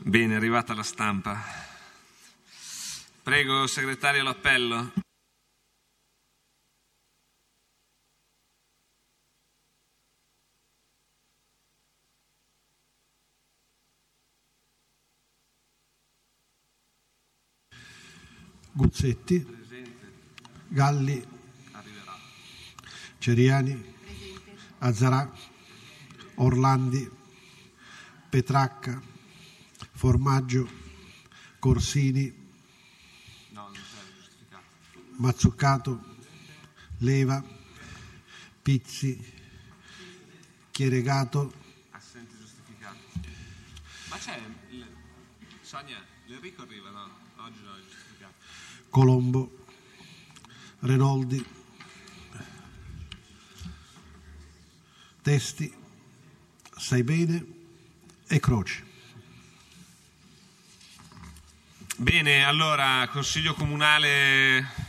Bene, è arrivata la stampa. Prego, segretario, l'appello. Guzzetti, Galli, Ceriani, Azzarà, Orlandi, Petracca, Formaggio, Corsini, Mazzuccato, Leva, Pizzi, Chieregato. Assente giustificato. Ma c'è Sonia, l'Enrico arriva, no? Oggi no, è giustificato. Colombo, Renoldi, Testi, Saibene e Croci. Bene, allora, Consiglio Comunale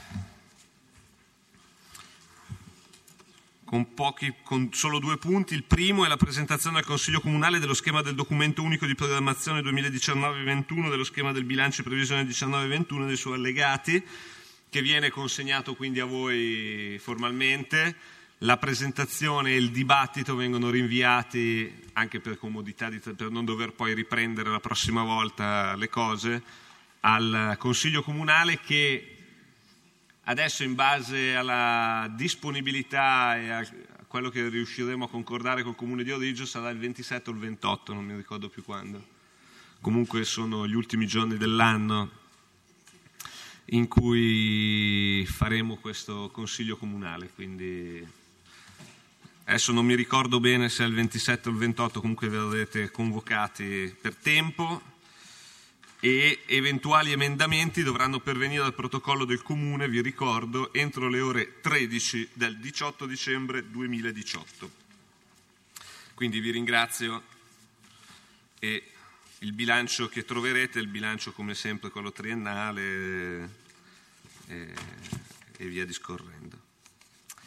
con solo 2 punti. Il primo è la presentazione al Consiglio Comunale dello schema del documento unico di programmazione 2019-21, dello schema del bilancio e previsione 19-21 e dei suoi allegati, che viene consegnato quindi a voi formalmente. La presentazione e il dibattito vengono rinviati anche per comodità, per non dover poi riprendere la prossima volta le cose, al Consiglio Comunale, che adesso, in base alla disponibilità e a quello che riusciremo a concordare col Comune di Origgio, sarà il 27 o il 28, non mi ricordo più quando. Comunque sono gli ultimi giorni dell'anno in cui faremo questo Consiglio Comunale, quindi adesso non mi ricordo bene se è il 27 o il 28, comunque verrete convocati per tempo e eventuali emendamenti dovranno pervenire al protocollo del Comune, vi ricordo, entro le ore 13 del 18 dicembre 2018. Quindi vi ringrazio e il bilancio che troverete è il bilancio come sempre quello triennale e via discorrendo.